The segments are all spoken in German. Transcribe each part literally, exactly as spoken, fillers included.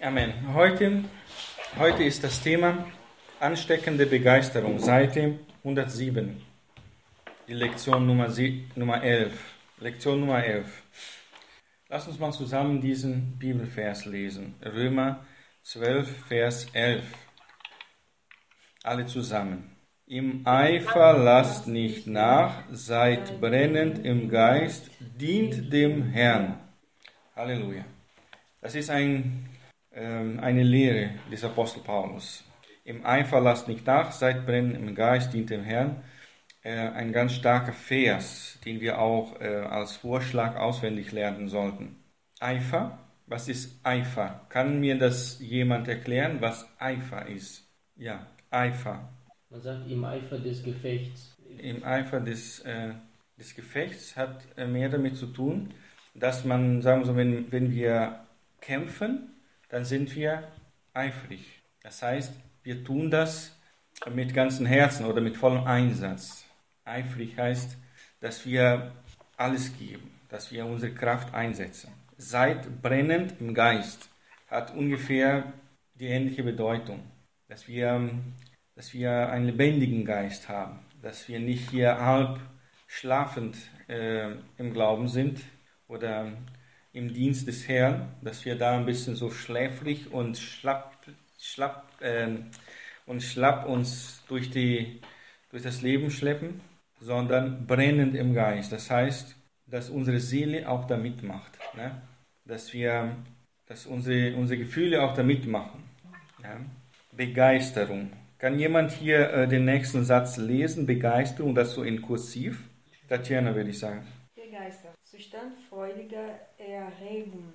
Amen. Heute, heute ist das Thema ansteckende Begeisterung, Seite hundertsieben, die Lektion Nummer, sie, Nummer elf. Lektion Nummer elf. Lass uns mal zusammen diesen Bibelvers lesen. Römer zwölf, Vers elf. Alle zusammen. Im Eifer lasst nicht nach, seid brennend im Geist, dient dem Herrn. Halleluja. Das ist ein eine Lehre des Apostel Paulus. Im Eifer lasst nicht nach, seid brennend im Geist, dient dem Herrn. Ein ganz starker Vers, den wir auch als Vorschlag auswendig lernen sollten. Eifer, was ist Eifer? Kann mir das jemand erklären, was Eifer ist? Ja, Eifer. Man sagt im Eifer des Gefechts. Im Eifer des, äh, des Gefechts hat mehr damit zu tun, dass man, sagen wir so, wenn, wenn wir kämpfen, dann sind wir eifrig. Das heißt, wir tun das mit ganzem Herzen oder mit vollem Einsatz. Eifrig heißt, dass wir alles geben, dass wir unsere Kraft einsetzen. Seid brennend im Geist hat ungefähr die ähnliche Bedeutung, dass wir, dass wir einen lebendigen Geist haben, dass wir nicht hier halb schlafend äh, im Glauben sind oder im Dienst des Herrn, dass wir da ein bisschen so schläfrig und schlapp, schlapp, äh, und schlapp uns durch, die, durch das Leben schleppen, sondern brennend im Geist. Das heißt, dass unsere Seele auch da mitmacht, ne? dass, wir, dass unsere, unsere Gefühle auch da mitmachen. Ja? Begeisterung. Kann jemand hier äh, den nächsten Satz lesen? Begeisterung, das so in Kursiv? Tatjana, würde ich sagen. Begeistert. Zustand freudiger Erregung,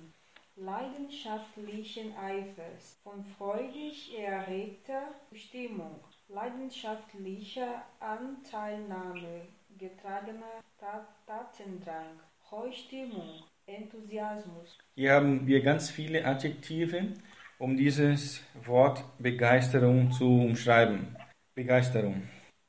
leidenschaftlichen Eifers, von freudig erregter Stimmung, leidenschaftlicher Anteilnahme, getragener Tatendrang, Heustimmung, Enthusiasmus. Hier haben wir ganz viele Adjektive, um dieses Wort Begeisterung zu umschreiben. Begeisterung.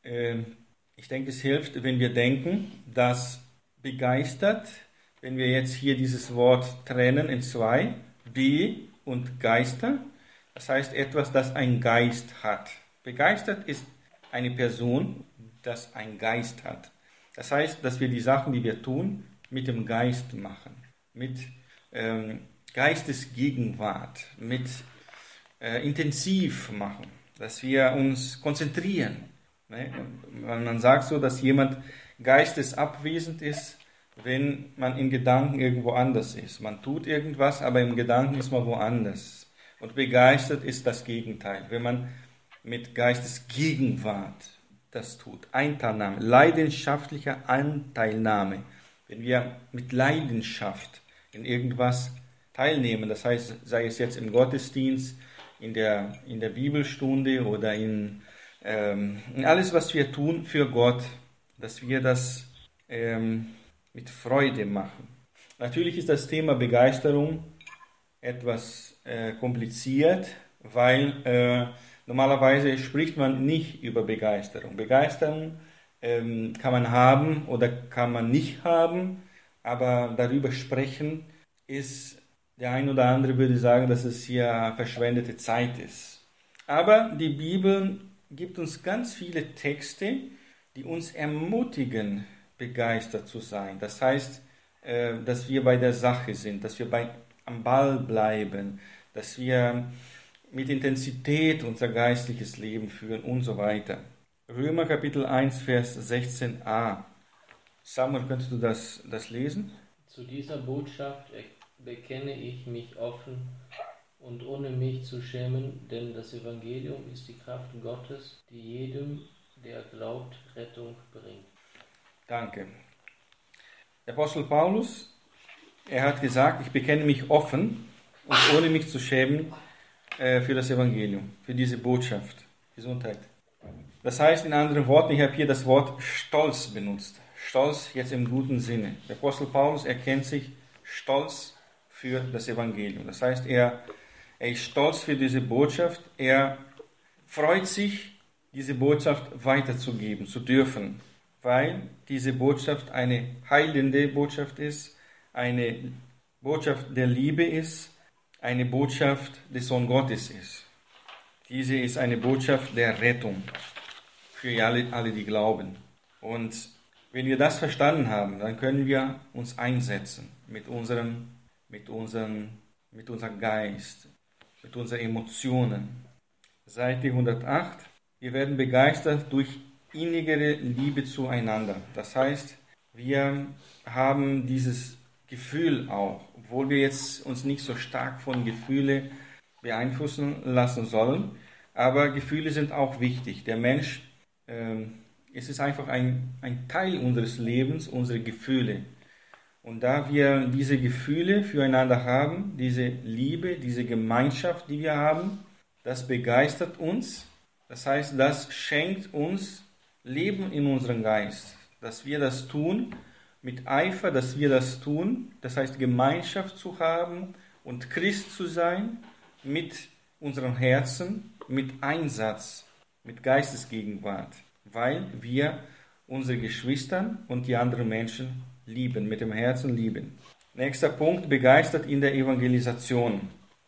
Ich denke, es hilft, wenn wir denken, dass begeistert, wenn wir jetzt hier dieses Wort trennen in zwei, Be und Geister, das heißt etwas, das einen Geist hat. Begeistert ist eine Person, das einen Geist hat. Das heißt, dass wir die Sachen, die wir tun, mit dem Geist machen, mit ähm, Geistesgegenwart, mit äh, intensiv machen, dass wir uns konzentrieren. Ne? Man sagt so, dass jemand geistesabwesend ist, wenn man in Gedanken irgendwo anders ist. Man tut irgendwas, aber im Gedanken ist man woanders. Und begeistert ist das Gegenteil, wenn man mit Geistesgegenwart das tut. Einteilnahme, leidenschaftliche Anteilnahme. Wenn wir mit Leidenschaft in irgendwas teilnehmen, das heißt, sei es jetzt im Gottesdienst, in der, in der Bibelstunde oder in, ähm, in alles, was wir tun für Gott, dass wir das ähm, mit Freude machen. Natürlich ist das Thema Begeisterung etwas äh, kompliziert, weil äh, normalerweise spricht man nicht über Begeisterung. Begeisterung ähm, kann man haben oder kann man nicht haben, aber darüber sprechen ist, der ein oder andere würde sagen, dass es hier verschwendete Zeit ist. Aber die Bibel gibt uns ganz viele Texte, die uns ermutigen, begeistert zu sein. Das heißt, dass wir bei der Sache sind, dass wir bei, am Ball bleiben, dass wir mit Intensität unser geistliches Leben führen und so weiter. Römer Kapitel eins, Vers sechzehn a. Samuel, könntest du das, das lesen? Zu dieser Botschaft bekenne ich mich offen und ohne mich zu schämen, denn das Evangelium ist die Kraft Gottes, die jedem, der glaubt, Rettung bringt. Danke. Der Apostel Paulus, er hat gesagt, ich bekenne mich offen und ohne mich zu schämen äh, für das Evangelium, für diese Botschaft. Gesundheit. Das heißt in anderen Worten, ich habe hier das Wort Stolz benutzt. Stolz jetzt im guten Sinne. Der Apostel Paulus erkennt sich stolz für das Evangelium. Das heißt, er, er ist stolz für diese Botschaft. Er freut sich, diese Botschaft weiterzugeben zu dürfen, weil diese Botschaft eine heilende Botschaft ist, eine Botschaft der Liebe ist, eine Botschaft des Sohn Gottes ist. Diese ist eine Botschaft der Rettung für alle, alle, die glauben. Und wenn wir das verstanden haben, dann können wir uns einsetzen mit unserem, mit unserem, mit unserem Geist, mit unseren Emotionen. Seite hundertacht. Wir werden begeistert durch innigere Liebe zueinander. Das heißt, wir haben dieses Gefühl auch, obwohl wir jetzt uns nicht so stark von Gefühlen beeinflussen lassen sollen, aber Gefühle sind auch wichtig. Der Mensch, äh, es ist einfach ein, ein Teil unseres Lebens, unsere Gefühle. Und da wir diese Gefühle füreinander haben, diese Liebe, diese Gemeinschaft, die wir haben, das begeistert uns. Das heißt, das schenkt uns Leben in unserem Geist, dass wir das tun mit Eifer, dass wir das tun, das heißt Gemeinschaft zu haben und Christ zu sein mit unserem Herzen, mit Einsatz, mit Geistesgegenwart, weil wir unsere Geschwister und die anderen Menschen lieben, mit dem Herzen lieben. Nächster Punkt, begeistert in der Evangelisation.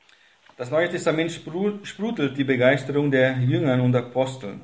Das Neue Testament sprudelt die Begeisterung der Jünger und Apostel.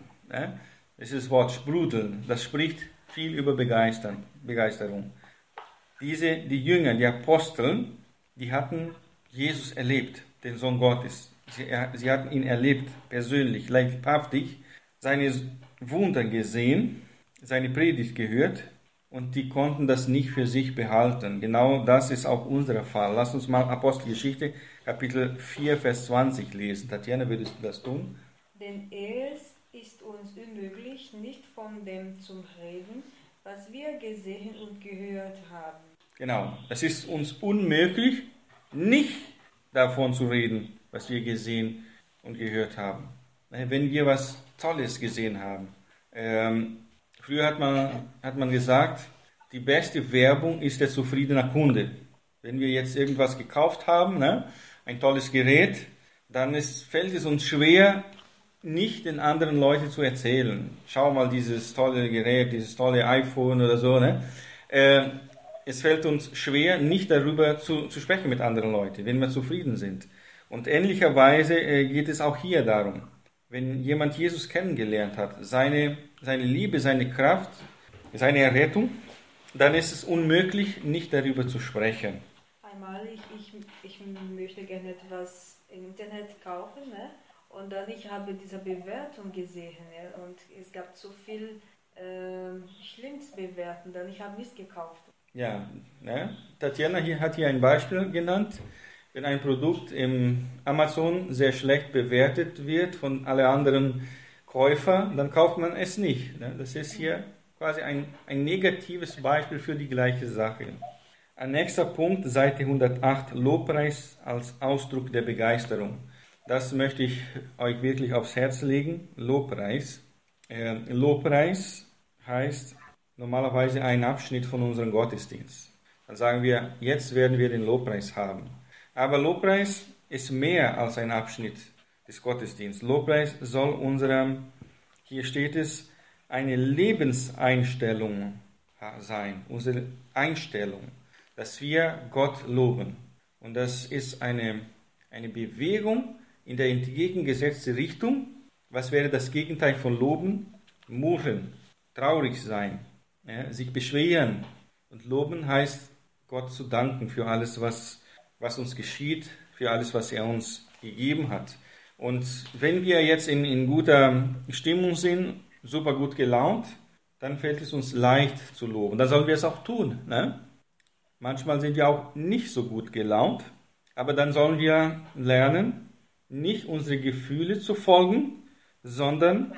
Das ist das Wort sprudeln, das spricht viel über Begeistern, Begeisterung. Diese, die Jünger, die Apostel, die hatten Jesus erlebt, den Sohn Gottes. Sie, sie hatten ihn erlebt, persönlich, leibhaftig, seine Wunder gesehen, seine Predigt gehört und die konnten das nicht für sich behalten. Genau das ist auch unser Fall. Lass uns mal Apostelgeschichte, Kapitel vier, Vers zwanzig lesen. Tatjana, würdest du das tun? Denn es ist uns unmöglich, nicht von dem zu reden, was wir gesehen und gehört haben. Genau, es ist uns unmöglich, nicht davon zu reden, was wir gesehen und gehört haben. Wenn wir was Tolles gesehen haben. Ähm, früher hat man, hat man gesagt, die beste Werbung ist der zufriedene Kunde. Wenn wir jetzt irgendwas gekauft haben, ne, ein tolles Gerät, dann ist, fällt es uns schwer, nicht den anderen Leuten zu erzählen. Schau mal dieses tolle Gerät, dieses tolle iPhone oder so. Ne? Äh, es fällt uns schwer, nicht darüber zu, zu sprechen mit anderen Leuten, wenn wir zufrieden sind. Und ähnlicherweise äh, geht es auch hier darum, wenn jemand Jesus kennengelernt hat, seine, seine Liebe, seine Kraft, seine Errettung, dann ist es unmöglich, nicht darüber zu sprechen. Einmal, ich, ich, ich möchte gerne etwas im Internet kaufen, ne? Und dann ich habe diese Bewertung gesehen, ja? Und es gab so viel äh, Schlimmes bewerten, dann ich habe nichts gekauft. Ja, ne? Tatjana hier hat hier ein Beispiel genannt. Wenn ein Produkt im Amazon sehr schlecht bewertet wird von allen anderen Käufern, dann kauft man es nicht. Ne? Das ist hier quasi ein, ein negatives Beispiel für die gleiche Sache. Ein nächster Punkt, Seite hundertacht, Lobpreis als Ausdruck der Begeisterung. Das möchte ich euch wirklich aufs Herz legen, Lobpreis. Äh, Lobpreis heißt normalerweise ein Abschnitt von unserem Gottesdienst. Dann sagen wir, jetzt werden wir den Lobpreis haben. Aber Lobpreis ist mehr als ein Abschnitt des Gottesdienstes. Lobpreis soll unserem, hier steht es, eine Lebenseinstellung sein, unsere Einstellung, dass wir Gott loben. Und das ist eine, eine Bewegung in der entgegengesetzten Richtung. Was wäre das Gegenteil von Loben? Murren, traurig sein, ja, sich beschweren. Und Loben heißt, Gott zu danken für alles, was, was uns geschieht, für alles, was er uns gegeben hat. Und wenn wir jetzt in, in guter Stimmung sind, super gut gelaunt, dann fällt es uns leicht zu loben. Dann sollen wir es auch tun. Ne? Manchmal sind wir auch nicht so gut gelaunt, aber dann sollen wir lernen, nicht unsere Gefühle zu folgen, sondern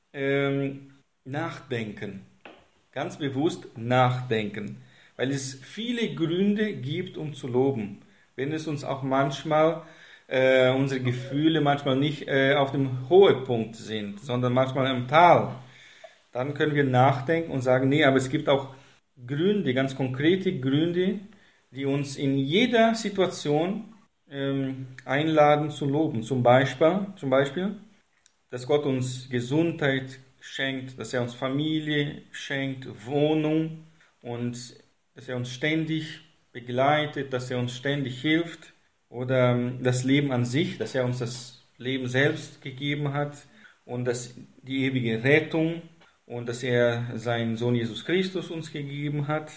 ähm, nachdenken. Ganz bewusst nachdenken. Weil es viele Gründe gibt, um zu loben. Wenn es uns auch manchmal, äh, unsere Gefühle manchmal nicht äh, auf dem Höhepunkt sind, sondern manchmal im Tal, dann können wir nachdenken und sagen, nee, aber es gibt auch Gründe, ganz konkrete Gründe, die uns in jeder Situation ähm, einladen zu loben. Zum Beispiel, zum Beispiel, dass Gott uns Gesundheit schenkt, dass er uns Familie schenkt, Wohnung und dass er uns ständig begleitet, dass er uns ständig hilft. oder ähm, das Leben an sich, dass er uns das Leben selbst gegeben hat und dass die ewige Rettung und dass er seinen Sohn Jesus Christus uns gegeben hat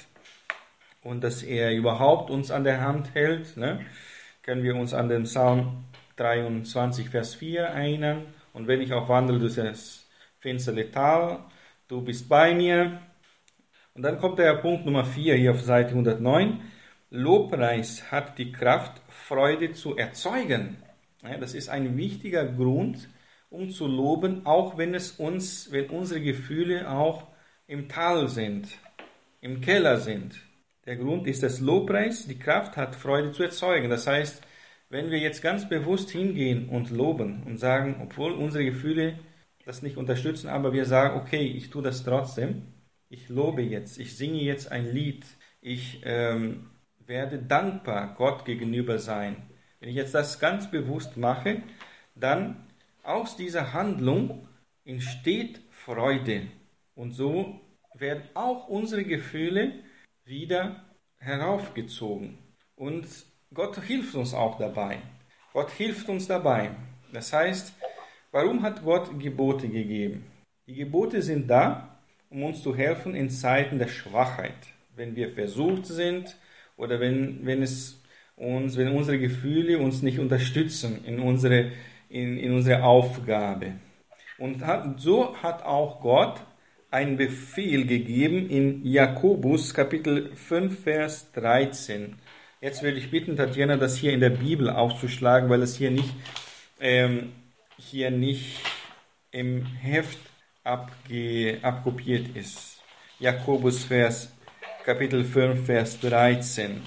und dass er überhaupt uns an der Hand hält. Ne? Können wir uns an den Psalm dreiundzwanzig, Vers vier erinnern. Und wenn ich auch wandle durch das finstere Tal, du bist bei mir. Und dann kommt der Punkt Nummer vier hier auf Seite hundertneun. Lobpreis hat die Kraft, Freude zu erzeugen. Ja, das ist ein wichtiger Grund, um zu loben, auch wenn es uns, wenn unsere Gefühle auch im Tal sind, im Keller sind. Der Grund ist, dass Lobpreis die Kraft hat, Freude zu erzeugen. Das heißt, wenn wir jetzt ganz bewusst hingehen und loben und sagen, obwohl unsere Gefühle das nicht unterstützen, aber wir sagen, okay, ich tue das trotzdem, ich lobe jetzt, ich singe jetzt ein Lied, ich ähm, werde dankbar Gott gegenüber sein. Wenn ich jetzt das ganz bewusst mache, dann aus dieser Handlung entsteht Freude. Und so werden auch unsere Gefühle wieder heraufgezogen. Und Gott hilft uns auch dabei. Gott hilft uns dabei. Das heißt, warum hat Gott Gebote gegeben? Die Gebote sind da, um uns zu helfen in Zeiten der Schwachheit. Wenn wir versucht sind oder wenn, wenn, es uns, wenn unsere Gefühle uns nicht unterstützen in unsere, in, in unsere Aufgabe. Und hat, so hat auch Gott einen Befehl gegeben in Jakobus Kapitel fünf, Vers dreizehn. Jetzt würde ich bitten, Tatjana, das hier in der Bibel aufzuschlagen, weil es hier nicht, ähm, hier nicht im Heft abge, abkopiert ist. Jakobus Vers, Kapitel fünf, Vers dreizehn.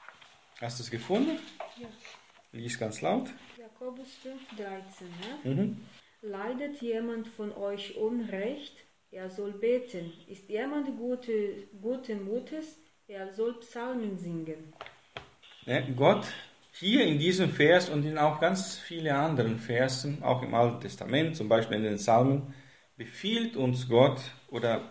Hast du es gefunden? Ja. Lies ganz laut. Jakobus fünf, dreizehn. Ne? Mhm. Leidet jemand von euch Unrecht? Er soll beten. Ist jemand gute, guten Mutes? Er soll Psalmen singen. Ja, Gott hier in diesem Vers und in auch ganz vielen anderen Versen, auch im Alten Testament, zum Beispiel in den Psalmen, befiehlt uns Gott oder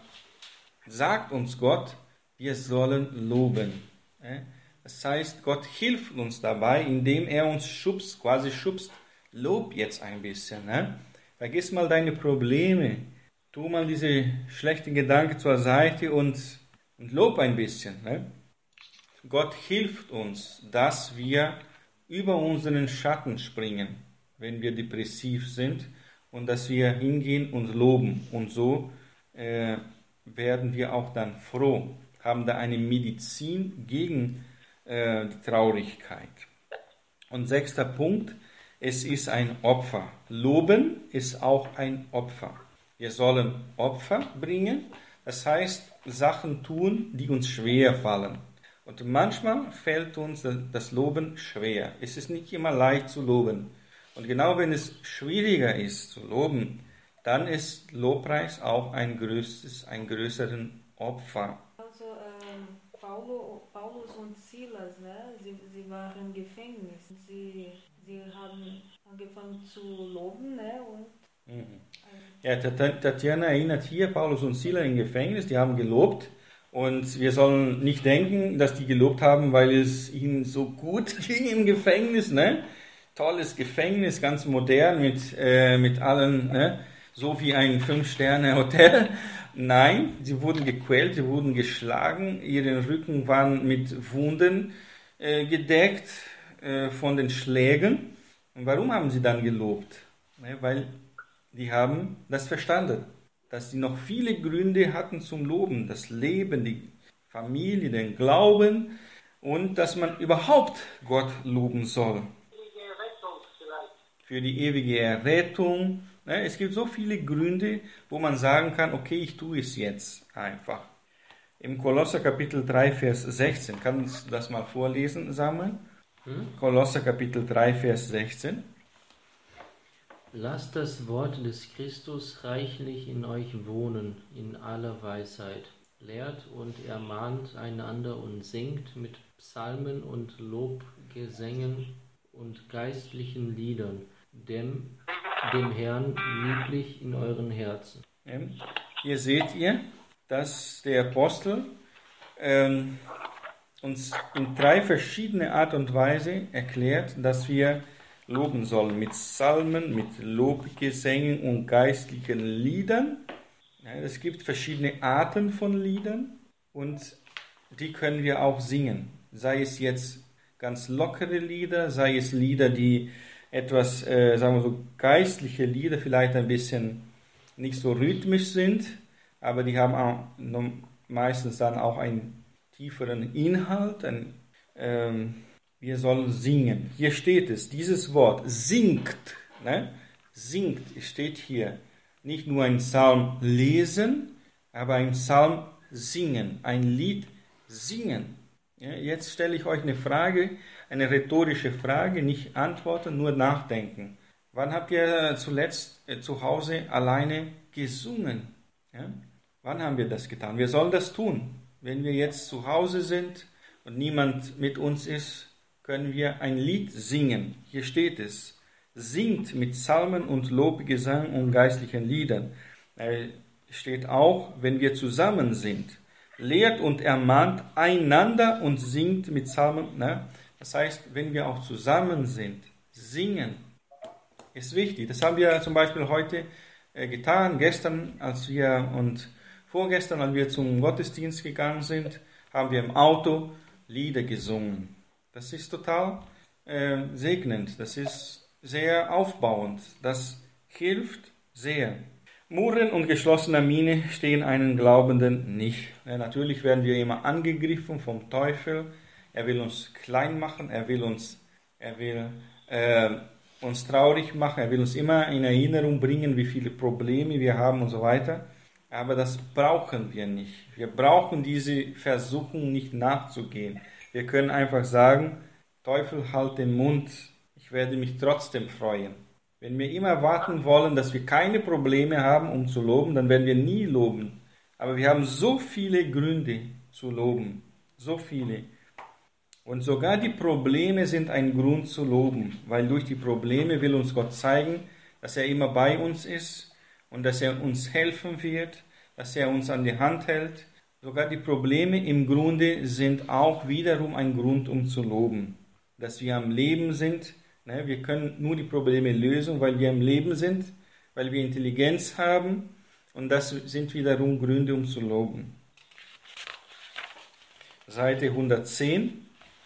sagt uns Gott, wir sollen loben. Das heißt, Gott hilft uns dabei, indem er uns schubst, quasi schubst, lob jetzt ein bisschen. Ne? Vergiss mal deine Probleme, tu mal diese schlechten Gedanken zur Seite und, und lob ein bisschen. Ne? Gott hilft uns, dass wir über unseren Schatten springen, wenn wir depressiv sind und dass wir hingehen und loben. Und so äh, werden wir auch dann froh, haben da eine Medizin gegen äh, die Traurigkeit. Und sechster Punkt, es ist ein Opfer. Loben ist auch ein Opfer. Wir sollen Opfer bringen, das heißt Sachen tun, die uns schwer fallen. Und manchmal fällt uns das Loben schwer. Es ist nicht immer leicht zu loben. Und genau wenn es schwieriger ist zu loben, dann ist Lobpreis auch ein größeres, ein größeren Opfer. Also ähm, Paulo, Paulus und Silas, ne? sie, sie waren im Gefängnis. Sie, sie haben angefangen zu loben. Ne? Und, mhm. Ja, Tatjana erinnert hier, Paulus und Silas im Gefängnis, die haben gelobt. Und wir sollen nicht denken, dass die gelobt haben, weil es ihnen so gut ging im Gefängnis. Ne? Tolles Gefängnis, ganz modern mit, äh, mit allen, ne? So wie ein Fünf-Sterne-Hotel. Nein, sie wurden gequält, sie wurden geschlagen, ihre Rücken waren mit Wunden äh, gedeckt äh, von den Schlägen. Und warum haben sie dann gelobt? Ne? Weil die haben das verstanden. Dass sie noch viele Gründe hatten zum Loben, das Leben, die Familie, den Glauben und dass man überhaupt Gott loben soll. Für die ewige Errettung. Es gibt so viele Gründe, wo man sagen kann, okay, ich tue es jetzt einfach. Im Kolosser Kapitel drei, Vers sechzehn, kannst du das mal vorlesen, Samuel? Hm? Kolosser Kapitel drei, Vers sechzehn. Lasst das Wort des Christus reichlich in euch wohnen, in aller Weisheit. Lehrt und ermahnt einander und singt mit Psalmen und Lobgesängen und geistlichen Liedern, dem, dem Herrn lieblich in euren Herzen. Ja. Hier seht ihr, dass der Apostel ähm, uns in drei verschiedene Art und Weise erklärt, dass wir loben sollen. Mit Psalmen, mit Lobgesängen und geistlichen Liedern. Ja, es gibt verschiedene Arten von Liedern und die können wir auch singen. Sei es jetzt ganz lockere Lieder, sei es Lieder, die etwas, äh, sagen wir so, geistliche Lieder, vielleicht ein bisschen nicht so rhythmisch sind, aber die haben auch meistens dann auch einen tieferen Inhalt. Ein, ähm, wir sollen singen. Hier steht es, dieses Wort, singt, ne? Singt, steht hier. Nicht nur ein Psalm lesen, aber ein Psalm singen, ein Lied singen. Ja, jetzt stelle ich euch eine Frage, eine rhetorische Frage, nicht antworten, nur nachdenken. Wann habt ihr zuletzt äh, zu Hause alleine gesungen? Ja? Wann haben wir das getan? Wir sollen das tun. Wenn wir jetzt zu Hause sind und niemand mit uns ist, können wir ein Lied singen. Hier steht es. Singt mit Psalmen und Lobgesang und geistlichen Liedern. Es steht auch, wenn wir zusammen sind. Lehrt und ermahnt einander und singt mit Psalmen. Ne? Das heißt, wenn wir auch zusammen sind, singen, ist wichtig. Das haben wir zum Beispiel heute äh, getan, gestern, als wir und vorgestern, als wir zum Gottesdienst gegangen sind, haben wir im Auto Lieder gesungen. Das ist total äh, segnend, das ist sehr aufbauend, das hilft sehr. Murren und geschlossener Miene stehen einen Glaubenden nicht. Ja, natürlich werden wir immer angegriffen vom Teufel. Er will uns klein machen, er will uns, er will äh, uns traurig machen, er will uns immer in Erinnerung bringen, wie viele Probleme wir haben und so weiter. Aber das brauchen wir nicht. Wir brauchen diese Versuchung nicht nachzugehen. Wir können einfach sagen, Teufel, halt den Mund, ich werde mich trotzdem freuen. Wenn wir immer warten wollen, dass wir keine Probleme haben, um zu loben, dann werden wir nie loben. Aber wir haben so viele Gründe zu loben, so viele. Und sogar die Probleme sind ein Grund zu loben, weil durch die Probleme will uns Gott zeigen, dass er immer bei uns ist und dass er uns helfen wird, dass er uns an die Hand hält. Sogar die Probleme im Grunde sind auch wiederum ein Grund, um zu loben. Dass wir am Leben sind, ne? Wir können nur die Probleme lösen, weil wir am Leben sind, weil wir Intelligenz haben und das sind wiederum Gründe, um zu loben. Seite hundertzehn.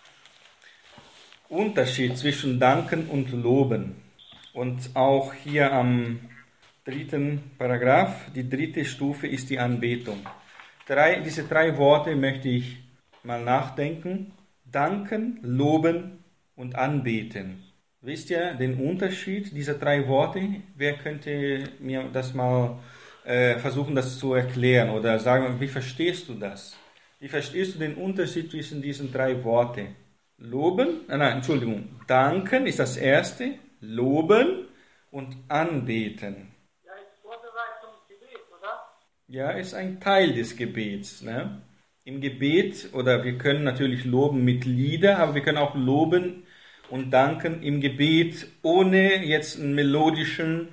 Unterschied zwischen Danken und Loben. Und auch hier am dritten Paragraph, die dritte Stufe ist die Anbetung. Drei, diese drei Worte möchte ich mal nachdenken. Danken, loben und anbeten. Wisst ihr den Unterschied dieser drei Worte? Wer könnte mir das mal äh, versuchen, das zu erklären oder sagen, wie verstehst du das? Wie verstehst du den Unterschied zwischen diesen drei Worten? Loben, nein, nein, Entschuldigung, danken ist das erste, loben und anbeten. Ja, ist Vorbereitung Gebet, oder? Ja, ist ein Teil des Gebets. Ne? Im Gebet, oder wir können natürlich loben mit Lieder, aber wir können auch loben und danken im Gebet, ohne jetzt einen melodischen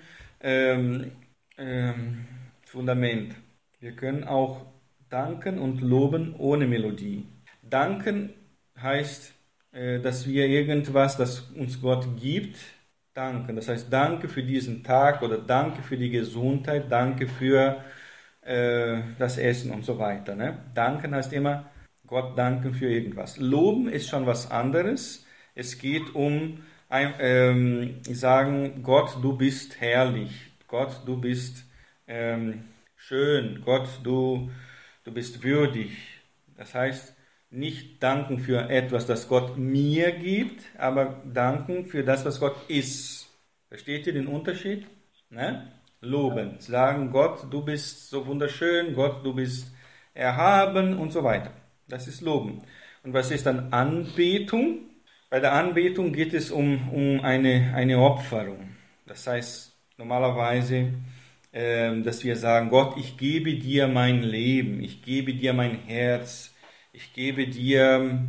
ähm, ähm, Fundament. Wir können auch danken und loben ohne Melodie. Danken heißt, dass wir irgendwas, das uns Gott gibt, danken. Das heißt, danke für diesen Tag oder danke für die Gesundheit, danke für äh, das Essen und so weiter. Ne? Danken heißt immer, Gott danken für irgendwas. Loben ist schon was anderes. Es geht um, ein, ähm, sagen, Gott, du bist herrlich. Gott, du bist ähm, schön. Gott, du, du bist würdig. Das heißt, nicht danken für etwas, das Gott mir gibt, aber danken für das, was Gott ist. Versteht ihr den Unterschied? Ne? Loben, sagen Gott, du bist so wunderschön, Gott, du bist erhaben und so weiter. Das ist Loben. Und was ist dann Anbetung? Bei der Anbetung geht es um, um eine, eine Opferung. Das heißt normalerweise, äh, dass wir sagen, Gott, ich gebe dir mein Leben, ich gebe dir mein Herz, ich gebe dir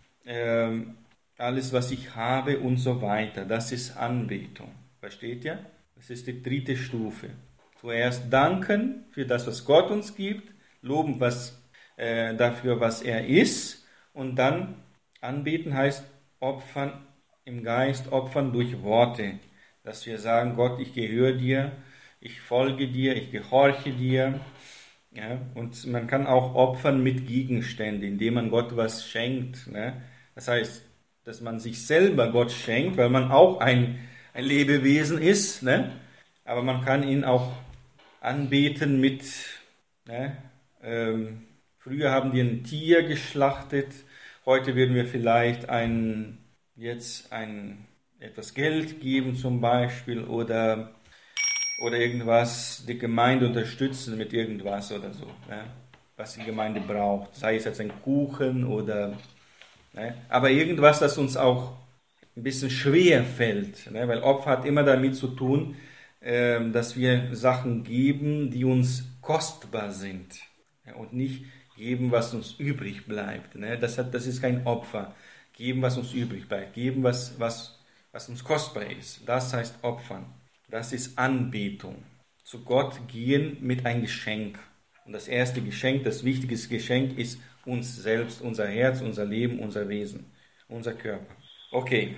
äh, alles, was ich habe und so weiter. Das ist Anbetung. Versteht ihr? Das ist die dritte Stufe. Zuerst danken für das, was Gott uns gibt, loben was, äh, dafür, was er ist Und dann anbeten heißt opfern im Geist, opfern durch Worte. Dass wir sagen, Gott, ich gehöre dir, ich folge dir, ich gehorche dir. Ja, und man kann auch opfern mit Gegenständen, indem man Gott was schenkt. Ne? Das heißt, dass man sich selber Gott schenkt, weil man auch ein, ein Lebewesen ist. Ne? Aber man kann ihn auch anbeten mit, ne? ähm, früher haben die ein Tier geschlachtet, heute würden wir vielleicht ein, jetzt ein, etwas Geld geben zum Beispiel oder, oder irgendwas, die Gemeinde unterstützen mit irgendwas oder so, ne? Was die Gemeinde braucht, sei es jetzt ein Kuchen oder, ne? Aber irgendwas, das uns auch ein bisschen schwer fällt, ne? Weil Opfer hat immer damit zu tun, äh, dass wir Sachen geben, die uns kostbar sind, ja? Und nicht geben, was uns übrig bleibt. Ne? Das, hat, das ist kein Opfer. Geben, was uns übrig bleibt. Geben, was, was, was uns kostbar ist. Das heißt Opfern. Das ist Anbetung. Zu Gott gehen mit einem Geschenk. Und das erste Geschenk, das wichtigste Geschenk ist uns selbst, unser Herz, unser Leben, unser Wesen, unser Körper. Okay.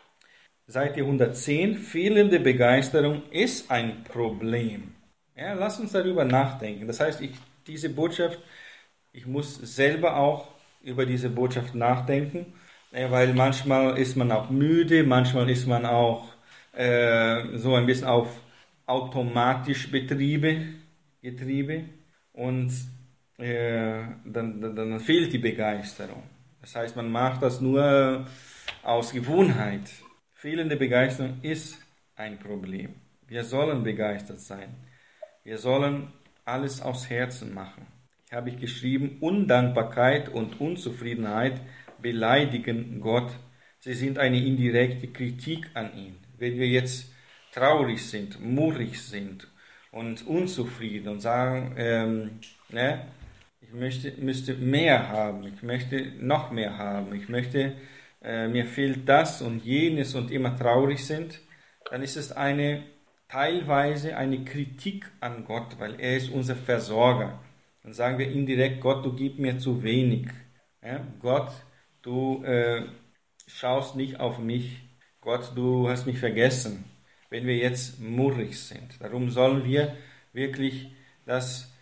Seite hundertzehn. Fehlende Begeisterung ist ein Problem. Ja, lass uns darüber nachdenken. Das heißt, ich, diese Botschaft, ich muss selber auch über diese Botschaft nachdenken, weil manchmal ist man auch müde, manchmal ist man auch äh, so ein bisschen auf automatisch Betriebe, Getriebe und äh, dann, dann, dann fehlt die Begeisterung. Das heißt, man macht das nur aus Gewohnheit. Fehlende Begeisterung ist ein Problem. Wir sollen begeistert sein. Wir sollen alles aus Herzen machen. Hier habe ich geschrieben, Undankbarkeit und Unzufriedenheit beleidigen Gott. Sie sind eine indirekte Kritik an ihn. Wenn wir jetzt traurig sind, murrig sind und unzufrieden und sagen, ähm, ne, ich möchte, müsste mehr haben, ich möchte noch mehr haben, ich möchte, äh, mir fehlt das und jenes und immer traurig sind, dann ist es eine teilweise eine Kritik an Gott, weil er ist unser Versorger. Dann sagen wir indirekt, Gott, du gibst mir zu wenig. Ja? Gott, du äh, schaust nicht auf mich. Gott, du hast mich vergessen, wenn wir jetzt murrig sind. Darum sollen wir wirklich das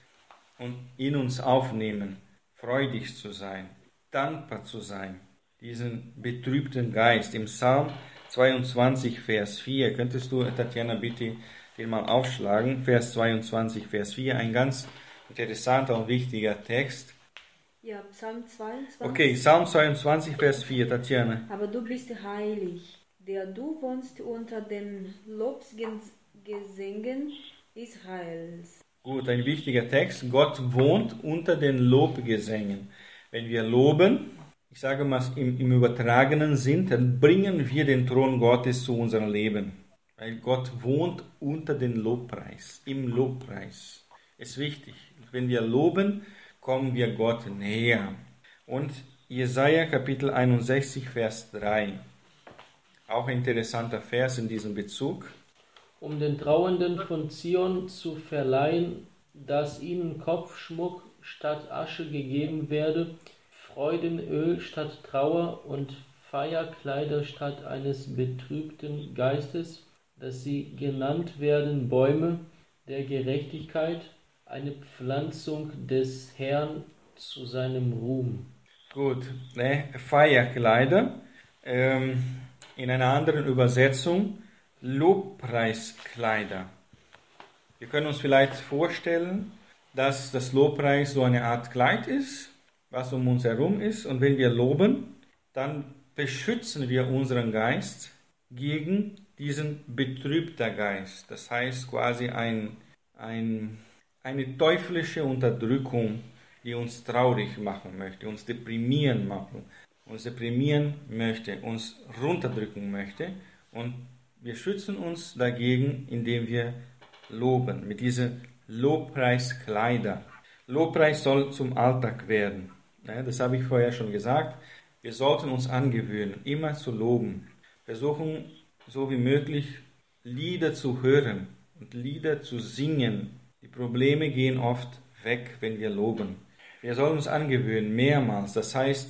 in uns aufnehmen, freudig zu sein, dankbar zu sein, diesen betrübten Geist. Im Psalm zweiundzwanzig, Vers vier, könntest du, Tatjana, bitte den mal aufschlagen, Vers zweiundzwanzig, Vers vier, ein ganz interessanter und wichtiger Text. Ja, Psalm zweiundzwanzig. Okay, Psalm zweiundzwanzig, Vers vier, Tatjana. Aber du bist heilig, der du wohnst unter den Lobgesängen Israels. Gut, ein wichtiger Text. Gott wohnt unter den Lobgesängen. Wenn wir loben, ich sage mal im, im übertragenen Sinn, dann bringen wir den Thron Gottes zu unserem Leben. Weil Gott wohnt unter den Lobpreis, im Lobpreis. Ist wichtig. Wenn wir loben, kommen wir Gott näher. Und Jesaja Kapitel einundsechzig, Vers drei. Auch ein interessanter Vers in diesem Bezug. Um den Trauernden von Zion zu verleihen, dass ihnen Kopfschmuck statt Asche gegeben werde, Freudenöl statt Trauer und Feierkleider statt eines betrübten Geistes, dass sie genannt werden Bäume der Gerechtigkeit, eine Pflanzung des Herrn zu seinem Ruhm. Gut, ne? Feierkleider, ähm, in einer anderen Übersetzung Lobpreiskleider. Wir können uns vielleicht vorstellen, dass das Lobpreis so eine Art Kleid ist, was um uns herum ist, und wenn wir loben, dann beschützen wir unseren Geist gegen diesen betrübten Geist. Das heißt quasi ein, ein, eine teuflische Unterdrückung, die uns traurig machen möchte, uns deprimieren machen, uns deprimieren möchte, uns runterdrücken möchte, und wir schützen uns dagegen, indem wir loben, mit diesen Lobpreiskleider. Lobpreis soll zum Alltag werden. Ja, das habe ich vorher schon gesagt. Wir sollten uns angewöhnen, immer zu loben. Versuchen, so wie möglich, Lieder zu hören und Lieder zu singen. Die Probleme gehen oft weg, wenn wir loben. Wir sollen uns angewöhnen, mehrmals, das heißt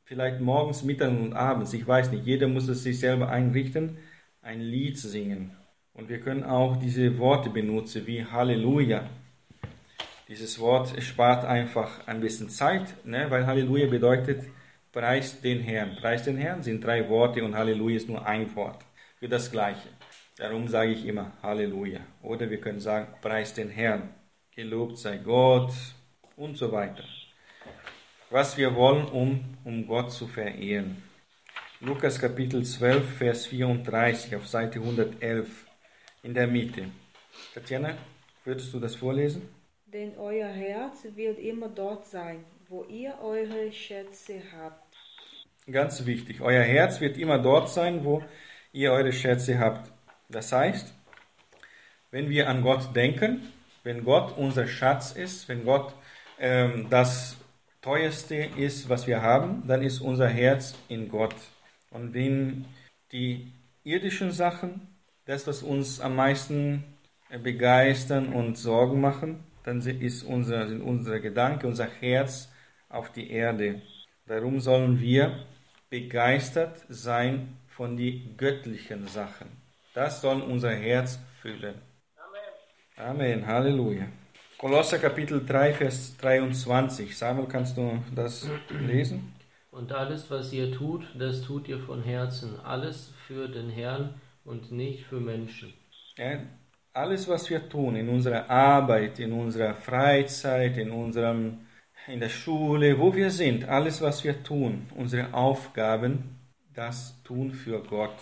vielleicht morgens, mittags und abends, ich weiß nicht, jeder muss es sich selber einrichten, ein Lied singen. Und wir können auch diese Worte benutzen wie Halleluja. Dieses Wort spart einfach ein bisschen Zeit, ne? Weil Halleluja bedeutet, preist den Herrn. Preist den Herrn sind drei Worte und Halleluja ist nur ein Wort für das Gleiche. Darum sage ich immer Halleluja. Oder wir können sagen, preist den Herrn. Gelobt sei Gott und so weiter. Was wir wollen, um, um Gott zu verehren. Lukas Kapitel zwölf, Vers vierunddreißig auf Seite hundertelf in der Mitte. Tatjana, würdest du das vorlesen? Denn euer Herz wird immer dort sein, wo ihr eure Schätze habt. Ganz wichtig, euer Herz wird immer dort sein, wo ihr eure Schätze habt. Das heißt, wenn wir an Gott denken, wenn Gott unser Schatz ist, wenn Gott ähm, das Teuerste ist, was wir haben, dann ist unser Herz in Gott. Und wenn die irdischen Sachen, das, was uns am meisten begeistern und Sorgen machen, dann ist unser, sind unsere Gedanken, unser Herz auf die Erde. Darum sollen wir begeistert sein von den göttlichen Sachen. Das soll unser Herz füllen. Amen. Amen. Halleluja. Kolosser Kapitel drei, Vers dreiundzwanzig. Samuel, kannst du das lesen? Und alles, was ihr tut, das tut ihr von Herzen. Alles für den Herrn und nicht für Menschen. Ja, alles, was wir tun, in unserer Arbeit, in unserer Freizeit, in unserem, in der Schule, wo wir sind, alles, was wir tun, unsere Aufgaben, das tun für Gott.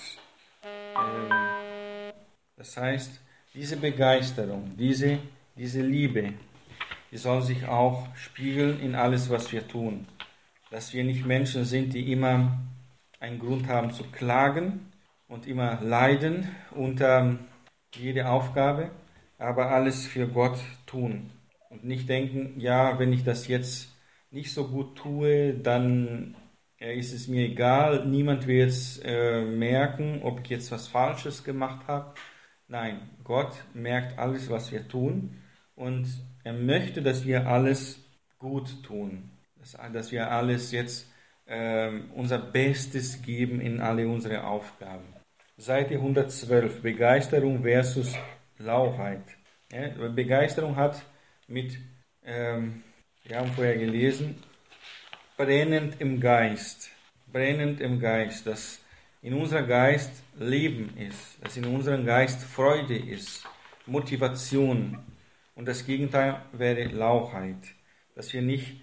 Ähm, das heißt, diese Begeisterung, diese, diese Liebe, die soll sich auch spiegeln in alles, was wir tun. Dass wir nicht Menschen sind, die immer einen Grund haben zu klagen und immer leiden unter jede Aufgabe, aber alles für Gott tun. Und nicht denken, ja, wenn ich das jetzt nicht so gut tue, dann äh, ist es mir egal, niemand wird es äh, merken, ob ich jetzt was Falsches gemacht habe. Nein, Gott merkt alles, was wir tun und er möchte, dass wir alles gut tun, dass, dass wir alles jetzt äh, unser Bestes geben in alle unsere Aufgaben. Seite hundertzwölf, Begeisterung versus Lauheit. Ja, Begeisterung hat mit, ähm, wir haben vorher gelesen, brennend im Geist. Brennend im Geist, dass in unserem Geist Leben ist, dass in unserem Geist Freude ist, Motivation. Und das Gegenteil wäre Lauheit. Dass wir nicht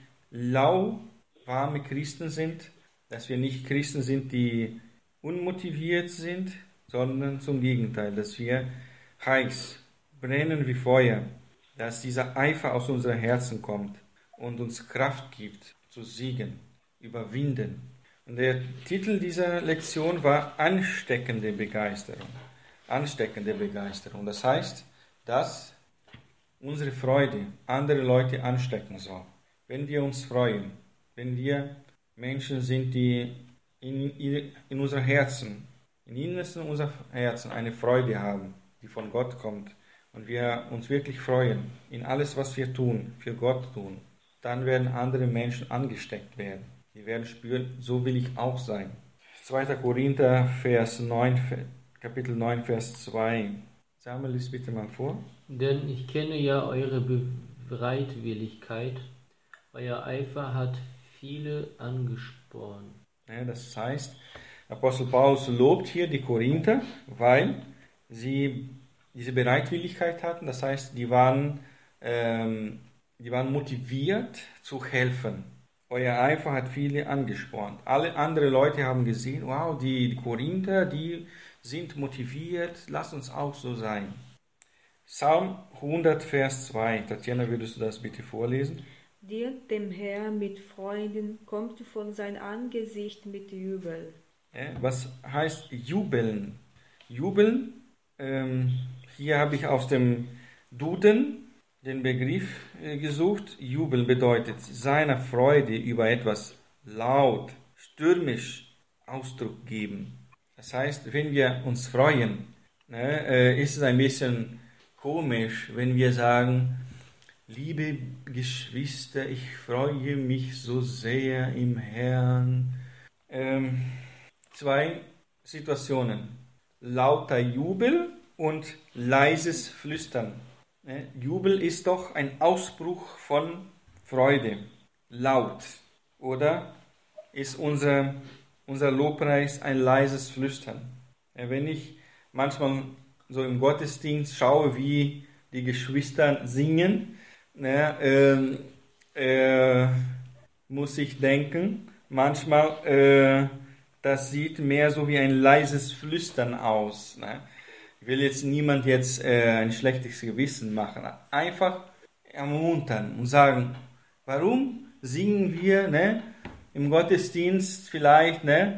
lauwarme Christen sind, dass wir nicht Christen sind, die unmotiviert sind, sondern zum Gegenteil, dass wir heiß, brennen wie Feuer, dass dieser Eifer aus unseren Herzen kommt und uns Kraft gibt, zu siegen, überwinden. Und der Titel dieser Lektion war ansteckende Begeisterung. Ansteckende Begeisterung. Das heißt, dass unsere Freude andere Leute anstecken soll. Wenn wir uns freuen, wenn wir Menschen sind, die in, in unser Herzen, im Innersten unserer Herzen eine Freude haben, die von Gott kommt und wir uns wirklich freuen in alles, was wir tun, für Gott tun, dann werden andere Menschen angesteckt werden. Die werden spüren, so will ich auch sein. zweiter Korinther, Vers neun, Kapitel neun, Vers zwei. Samuel, lies bitte mal vor. Denn ich kenne ja eure Bereitwilligkeit, euer Eifer hat viele angespornt. Ja, das heißt, Apostel Paulus lobt hier die Korinther, weil sie diese Bereitwilligkeit hatten. Das heißt, die waren, ähm, die waren motiviert zu helfen. Euer Eifer hat viele angespornt. Alle anderen Leute haben gesehen, wow, die, die Korinther, die sind motiviert, lass uns auch so sein. Psalm hundert, Vers zwei. Tatjana, würdest du das bitte vorlesen? Dient dem Herrn mit Freuden, kommt vor sein Angesicht mit Jubel. Ja, was heißt jubeln? Jubeln, ähm, hier habe ich aus dem Duden den Begriff äh, gesucht. Jubeln bedeutet seiner Freude über etwas laut, stürmisch Ausdruck geben. Das heißt, wenn wir uns freuen, ne, äh, ist es ein bisschen komisch, wenn wir sagen, liebe Geschwister, ich freue mich so sehr im Herrn ähm, zwei Situationen. Lauter Jubel und leises Flüstern. Ne? Jubel ist doch ein Ausbruch von Freude. Laut. Oder ist unser, unser Lobpreis ein leises Flüstern? Ja, wenn ich manchmal so im Gottesdienst schaue, wie die Geschwister singen, ne, äh, äh, muss ich denken, manchmal, äh, das sieht mehr so wie ein leises Flüstern aus. Ne? Ich will jetzt niemand jetzt äh, ein schlechtes Gewissen machen. Einfach ermuntern und sagen, warum singen wir, ne, im Gottesdienst vielleicht, ne,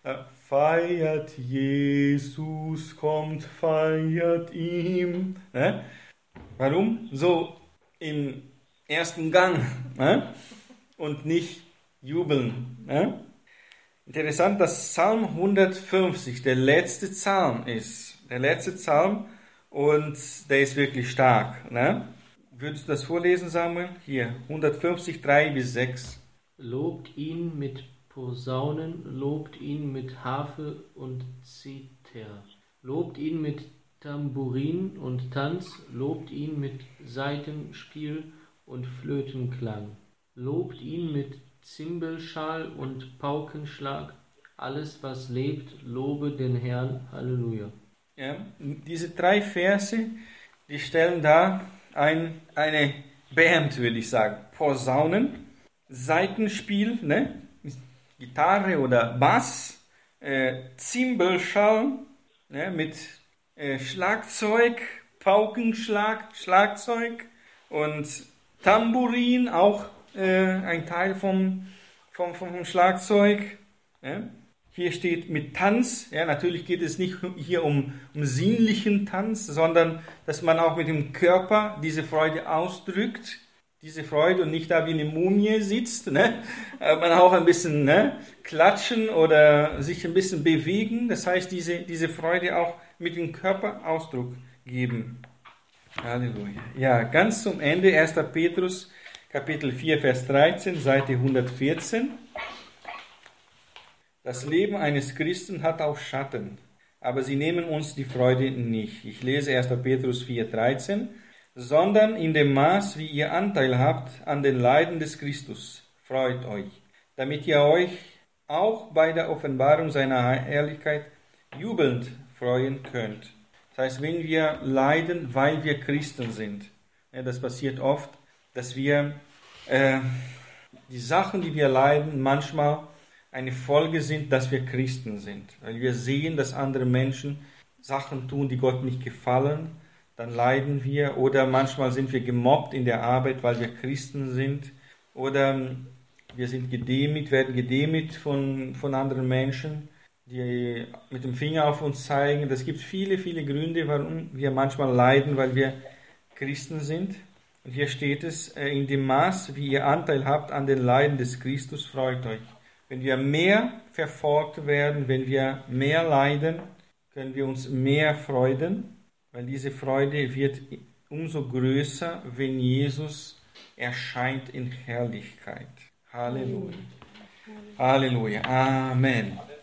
feiert Jesus, kommt, feiert ihm. Ne? Warum? So im ersten Gang, ne? Und nicht jubeln. Ne? Interessant, dass Psalm hundertfünfzig der letzte Psalm ist. Der letzte Psalm und der ist wirklich stark. Ne? Würdest du das vorlesen, Samuel? Hier, hundertfünfzig, drei bis sechs. Lobt ihn mit Posaunen, lobt ihn mit Harfe und Zither. Lobt ihn mit Tambourin und Tanz, lobt ihn mit Saitenspiel und Flötenklang. Lobt ihn mit Zimbelschal und Paukenschlag. Alles, was lebt, lobe den Herrn. Halleluja. Ja, diese drei Verse, die stellen da ein, eine Band, würde ich sagen. Posaunen, Saitenspiel, ne? Gitarre oder Bass, äh, Zimbelschall, ne? Mit äh, Schlagzeug, Paukenschlag, Schlagzeug und Tambourin, auch äh, ein Teil vom, vom, vom Schlagzeug. Ne? Hier steht mit Tanz, ja, natürlich geht es nicht hier um, um sinnlichen Tanz, sondern dass man auch mit dem Körper diese Freude ausdrückt, diese Freude und nicht da wie eine Mumie sitzt, ne? Man auch ein bisschen, ne, klatschen oder sich ein bisschen bewegen, das heißt diese, diese Freude auch mit dem Körper Ausdruck geben. Halleluja. Ja, ganz zum Ende erster Petrus, Kapitel vier, Vers dreizehn, Seite hundertvierzehn. Das Leben eines Christen hat auch Schatten, aber sie nehmen uns die Freude nicht. Ich lese erster Petrus vier, dreizehn. Sondern in dem Maß, wie ihr Anteil habt an den Leiden des Christus, freut euch, damit ihr euch auch bei der Offenbarung seiner Herrlichkeit jubelnd freuen könnt. Das heißt, wenn wir leiden, weil wir Christen sind, ja, das passiert oft, dass wir äh, die Sachen, die wir leiden, manchmal eine Folge sind, dass wir Christen sind. Weil wir sehen, dass andere Menschen Sachen tun, die Gott nicht gefallen, dann leiden wir. Oder manchmal sind wir gemobbt in der Arbeit, weil wir Christen sind. Oder wir sind gedemütigt, werden gedemütigt von, von anderen Menschen, die mit dem Finger auf uns zeigen. Es gibt viele, viele Gründe, warum wir manchmal leiden, weil wir Christen sind. Und hier steht es, in dem Maß, wie ihr Anteil habt an den Leiden des Christus, freut euch. Wenn wir mehr verfolgt werden, wenn wir mehr leiden, können wir uns mehr freuen, weil diese Freude wird umso größer, wenn Jesus erscheint in Herrlichkeit. Halleluja. Halleluja. Amen.